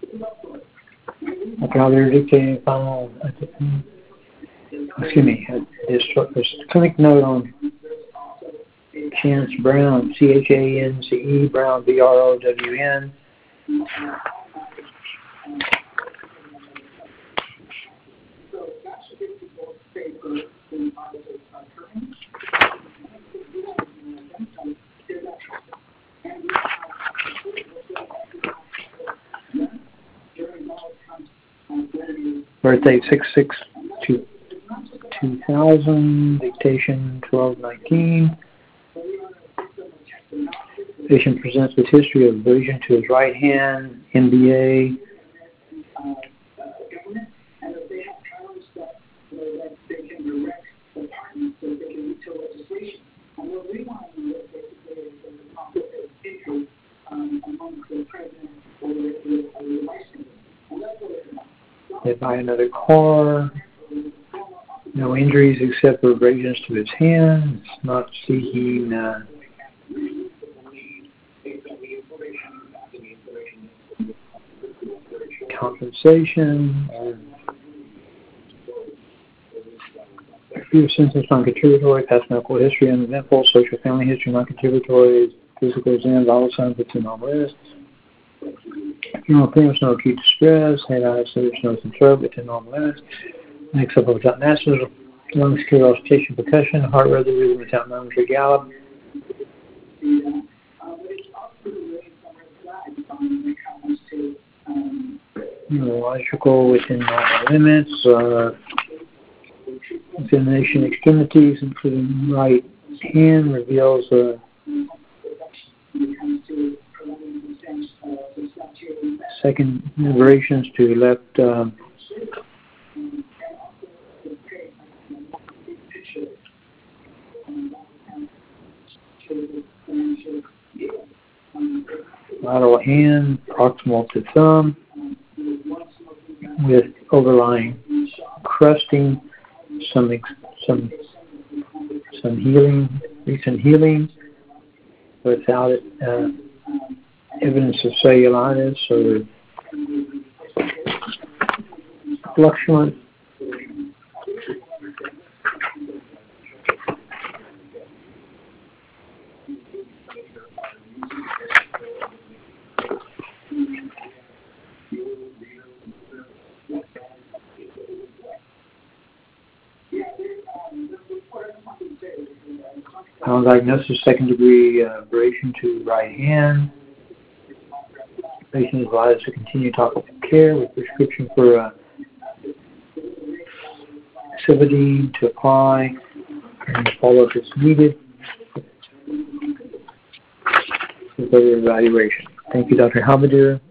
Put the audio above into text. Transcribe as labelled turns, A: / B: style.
A: Dr. Halbeder dictating final, his clinic note on Chance Brown, C-H-A-N-C-E, Brown, B-R-O-W-N. Birthday 6/6/2000, dictation 12/19. Patient presents with history of abrasion to his right hand, MBA. Hit by another car. No injuries except for abrasions to his hand. It's not seeking compensation. A few symptoms non-contributory, past medical history uneventful, social family history non-contributory, physical exam, vital signs with two normal lists. Funeral appearance, no acute distress, head, eyes, sleeps, nose, and throat within normal limits. Next up without nasals, lungs, clear, auscultation, percussion, heart rhythm without momentary gallop. Neurological within normal limits. Examination extremities, including right hand, reveals second vibrations to left lateral hand, proximal to thumb, with overlying crusting, some healing, recent healing, without evidence of cellulitis or fluctuant. Diagnosis, second degree abrasion to right hand. Patient is advised to continue topical care with prescription for Cividine to apply and follow up as needed for further evaluation. Thank you, Dr. Halbeder.